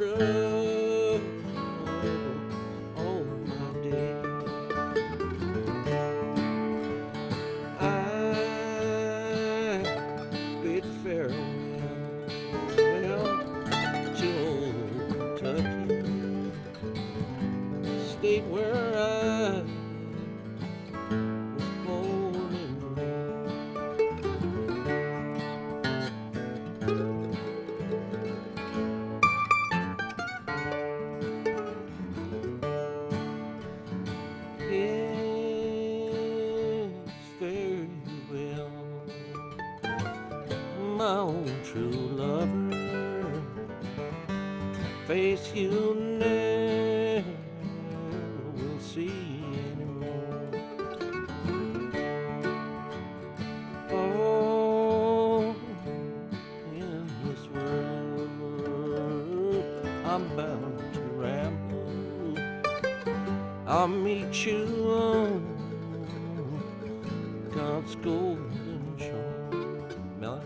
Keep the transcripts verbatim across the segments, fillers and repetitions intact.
trouble all my day. I bid farewell to old Kentucky, state where I was born and yes, very well, my own true lover, face you never will see anymore. Oh, in this world I'm bound to ramble. I'll meet you on God's golden shore. Melody?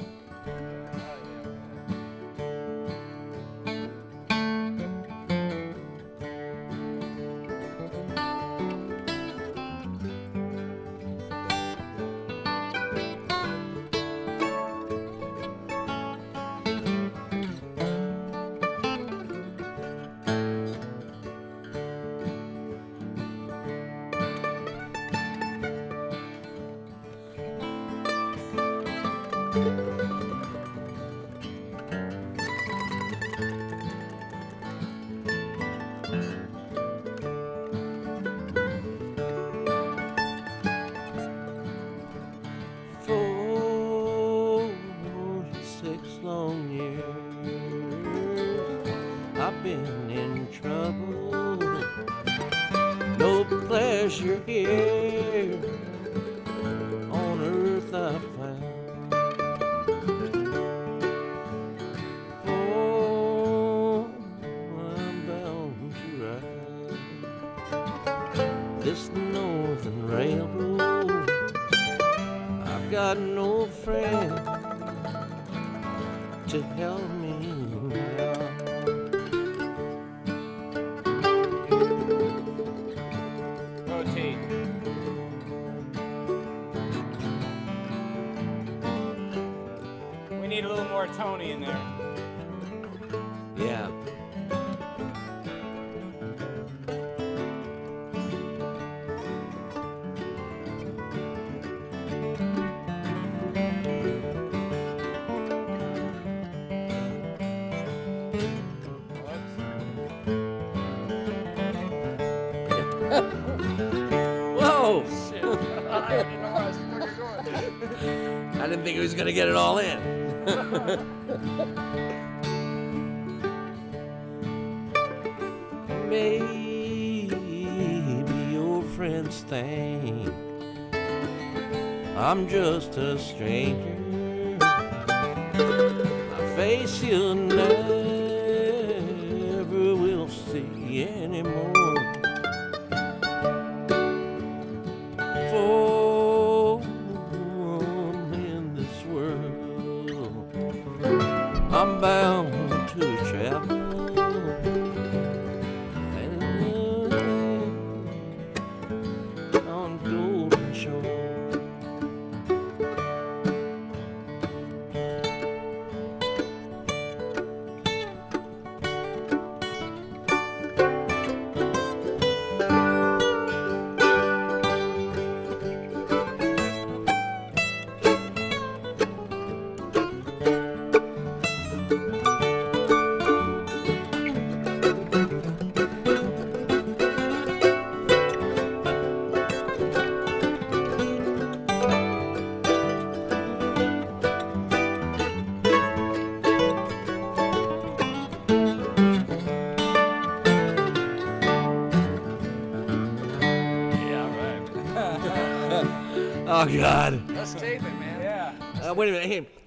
Forty-six long years I've been in trouble. No pleasure here on earth I found. Oh, I'm bound to ride this northern railroad. I've got no friend to help me out. Rotate. We need a little more Tony in there. Yeah. Whoa! Shit. I didn't know I was fucking going. I didn't think he was gonna get it all in. Maybe your friends think I'm just a stranger. My face you never will see anymore. For in this world I'm bound to travel on golden shore. Oh God! Let's tape it, man. Yeah. Uh, wait a minute. Hey,